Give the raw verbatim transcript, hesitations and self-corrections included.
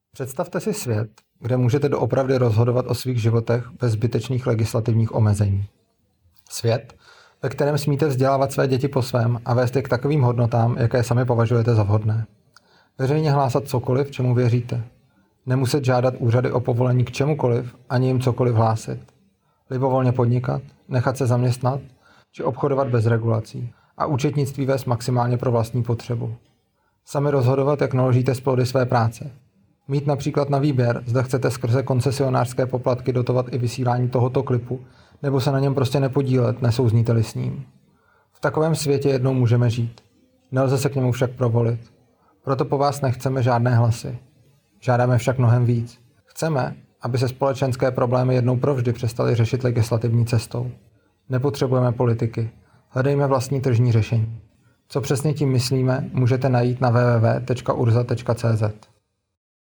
Představte si svět, kde můžete doopravdy rozhodovat o svých životech bez zbytečných legislativních omezení. Svět, ve kterém smíte vzdělávat své děti po svém a vést je k takovým hodnotám, jaké sami považujete za vhodné. Veřejně hlásat cokoliv, čemu věříte. Nemuset žádat úřady o povolení k čemukoliv, ani jim cokoliv hlásit. Libovolně podnikat, nechat se zaměstnat, či obchodovat bez regulací a účetnictví vést maximálně pro vlastní potřebu. Sami rozhodovat, jak naložíte s plody své práce. Mít například na výběr, zda chcete skrze koncesionářské poplatky dotovat i vysílání tohoto klipu, nebo se na něm prostě nepodílet, nesouzníte-li s ním. V takovém světě jednou můžeme žít. Nelze se k němu však provolit. Proto po vás nechceme žádné hlasy. Žádáme však mnohem víc. Chceme, aby se společenské problémy jednou provždy přestaly řešit legislativní cestou. Nepotřebujeme politiky. Hledejme vlastní tržní řešení. Co přesně tím myslíme, můžete najít na w w w tečka urza tečka c z.